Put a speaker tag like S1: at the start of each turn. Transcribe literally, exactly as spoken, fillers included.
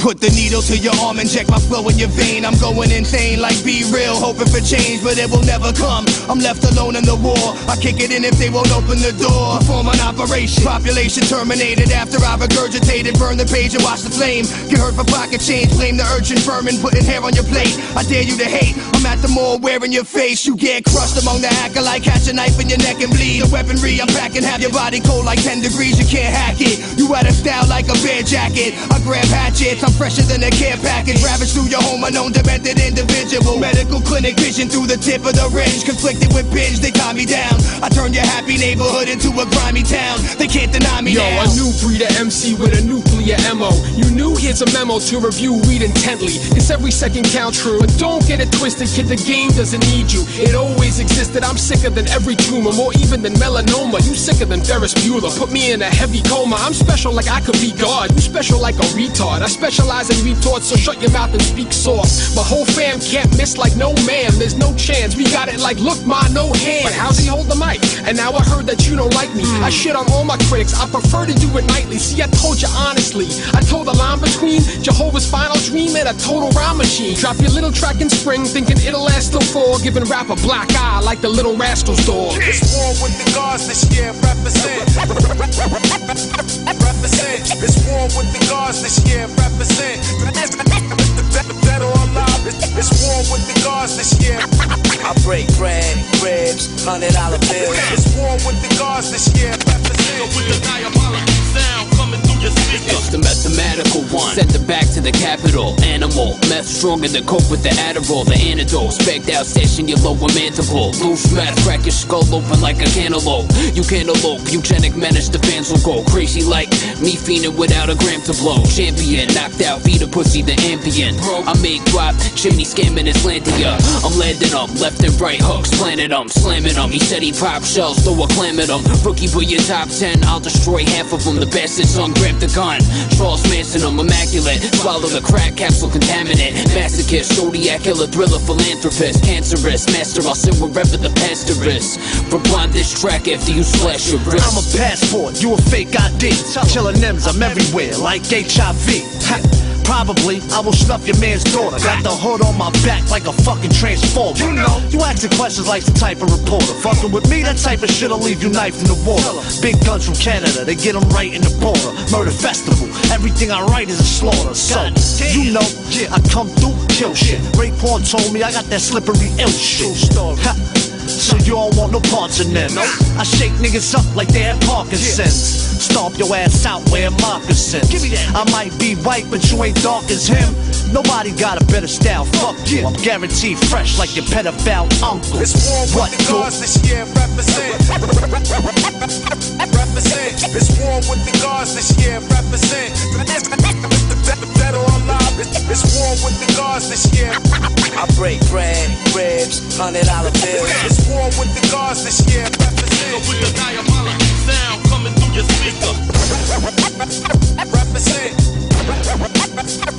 S1: Put the needle to your arm, inject my flow in your vein. I'm going insane like Be Real, hoping for change, but it will never come. I'm left alone in the war. I kick it in if they won't open the door. Perform an operation, population terminated after I regurgitated. Burn the page and watch the flame. Get hurt for pocket change, blame the urchin vermin putting hair on your plate. I dare you to hate, I'm at the mall wearing your face. You get crushed among the hacker like catch a knife in your neck and bleed. The weaponry I'm packing have your body cold like ten degrees, you can't hack it. You out of style like a bear jacket. I grab hatchets, I'm fresher than a care package. Ravage through your home, unknown demented individual. Medical clinic vision through the tip of the range. Conflicted with binge, they tie me down. I turn your happy neighborhood into a grimy town. They can't deny me
S2: Yo,
S1: now.
S2: a new breed of M C with a nuclear M O. You knew, here's a memo to review, read intently. It's every second count true. But don't get it twisted, kid, the game doesn't need you. It always existed, I'm sicker than every tumor. More even than melanoma, you sicker than Ferris Bueller. Put me in a heavy coma, I'm special like I could be God. You special like a retard, I specialize in retorts, so shut your mouth and speak soft. My whole fam can't miss like no man, there's no chance. We got it like, look, ma, no hands. But how's he hold the mic? And now I heard that you don't like me. I shit on all my critics, I prefer to do it nightly. See, I told you honestly, I told the line between Jehovah's final dream and a total rhyme machine. Drop your little track in spring, thinking it'll last till fall. Giving rap a black eye like the Little Rascals dog.
S3: It's war with the gods this year, represent. Represent. It's war with the gods this year, represent. Dead or alive, it's war with the gods this year. I break bread, ribs, hundred dollar bills. It's war with the gods this year, represent. With the diabolical sound coming through your speakers.
S4: It's the mathematical one. Send it back to the capital. Animal, meth stronger than coke with the Adderall. The antidote, specked out, stashing your lower mandible. Loose meth, crack your skull open like a cantaloupe. You can't elope, eugenic menace, the fans will go crazy like me fiending without a gram to blow. Champion, knocked out, feed a pussy, the ambient. I make guap, chimney scamming Islandia. I'm landing up, left and right hooks, planted them, slamming them. He said he pop shells, throw a clam at them. Rookie, put your top ten, I'll destroy half of them. The bastard son grabbed the gun. Charles Manson, I'm immaculate. Swallow the crack capsule, contaminant. Masochist, zodiac killer, thriller, philanthropist. Cancerous, master, I'll sit wherever the pastor is. Rewind this track after you slash your wrist.
S5: I'm a passport, you a fake I D. Killing M's, I'm everywhere, like H I V. Ha. Probably, I will snuff your man's daughter. Got the hood on my back like a fucking transformer. You know, you asking questions like the type of reporter. Fucking with me, that type of shit'll leave you knife in the water. Big guns from Canada, they get them right in the border. Murder festival, everything I write is a slaughter. So, you know, I come through, kill shit. Raekwon told me I got that slippery ill shit. Ha. So you don't want no parts in them. I shake niggas up like they had Parkinson's. Stomp your ass out wearing moccasins. I might be white, but you ain't dark as him. Nobody got a better style, fuck you. I'm guaranteed fresh like your pedophile uncle.
S3: It's war with the gods this year, represent. Represent. It's war with the gods this year, represent. Dead or alive, it's war with the gods this year. I break bread, ribs, hundred dollar bills. It's war with the gods this year, represent. With the diabolical sound coming through your speaker. Represent.